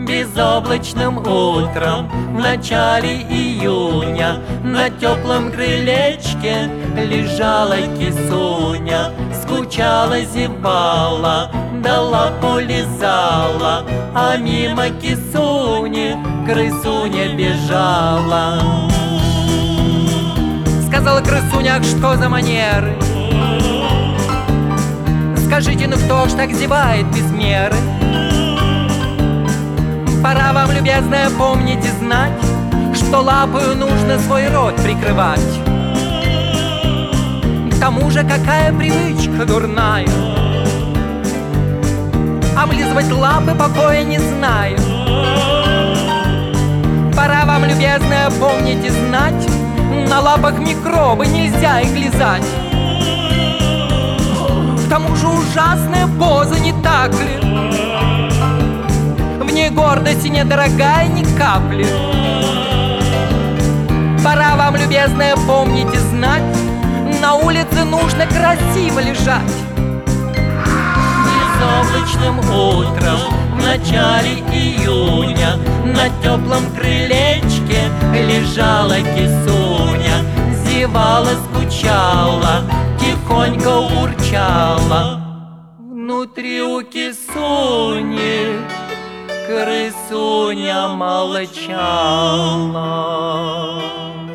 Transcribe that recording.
Безоблачным утром в начале июня на теплом крылечке лежала кисуня. Скучала, зевала, да лапу лизала, а мимо кисуни крысуня бежала. Сказала крысуня: что за манеры? Скажите, ну кто ж так зевает без меры? Пора вам, любезная, помнить и знать, что лапою нужно свой рот прикрывать. К тому же какая привычка дурная, облизывать лапы покоя не знаю. Пора вам, любезная, помнить и знать, на лапах микробы, нельзя их лизать. К тому же ужасная поза, не так ли? В ней гордости недорогая ни капли. Пора вам, любезная, помнить и знать, на улице нужно красиво лежать. Безоблачным утром в начале июня на теплом крылечке лежала кисуня. Зевала, скучала, тихонько урчала. Внутри у кисуни крысуня молчала.